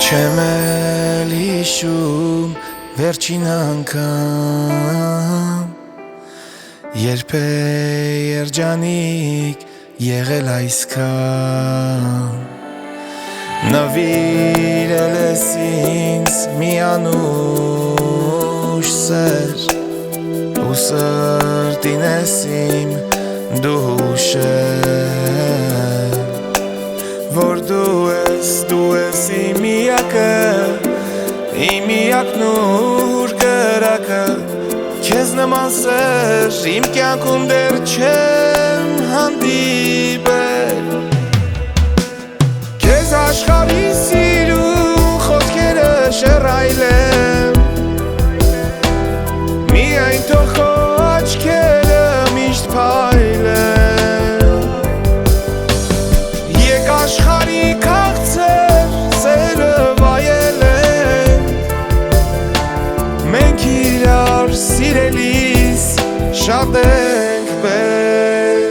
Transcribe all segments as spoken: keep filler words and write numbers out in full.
Չեմ էլ հիշում վերջին անգամ երբ է երջանիկ եղել այսքան նվիրել ես ինձ մի անուշ սեր ու սրտին ես իմ դու հուշել որ դու ես, դու ես իմ միակը իմ միակն ու հուր կրակը քեզ նման սեր իմ կյանքում դեռ չեմ հանդիպել քեզ աշխարհի սիրուն խոսքերը շռայլեմ միայն թող քո աչքերը միշտ փայլեն եկ աշխարհի քաղցր սերը վայելենք մենք իրար սիրելիս շատ ենք պետք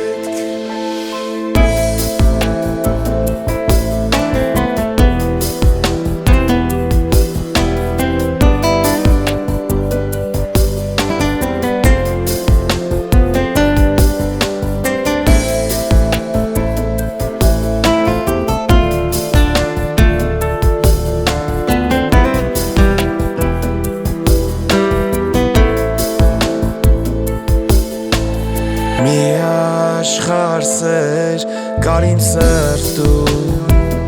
մի աշխարհ սեր կար իմ սրտում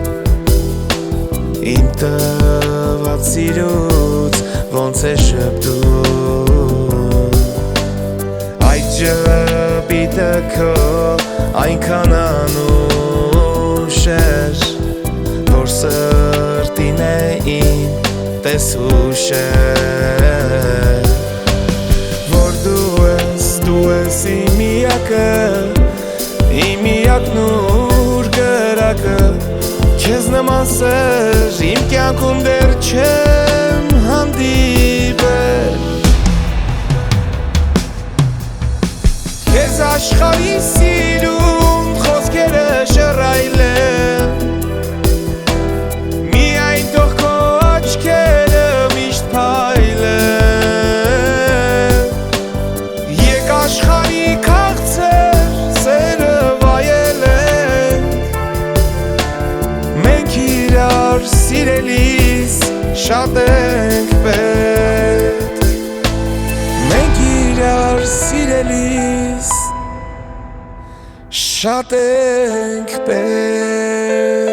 իմ տված սիրուց ոնց է շպտում այդ ժպիտը քո այնքան անուշ էր որ սրտին է իմ տես հուշել որ դու ես, դու ես իմ միակը իմ միակն ու հուր կրակը քեզ նման սեր իմ կյանքում դեռ չեմ հանդիպել քեզ աշխարհի սիրուն խոսքերը շռայլեմ միայն թող քո աչքերը միշտ փայլեն եկ աշխարհի քաղցր սերը վայելենք մենք իրար սիրելիս շատ ենք պետք մենք իրար սիրելիս շատ ենք պետք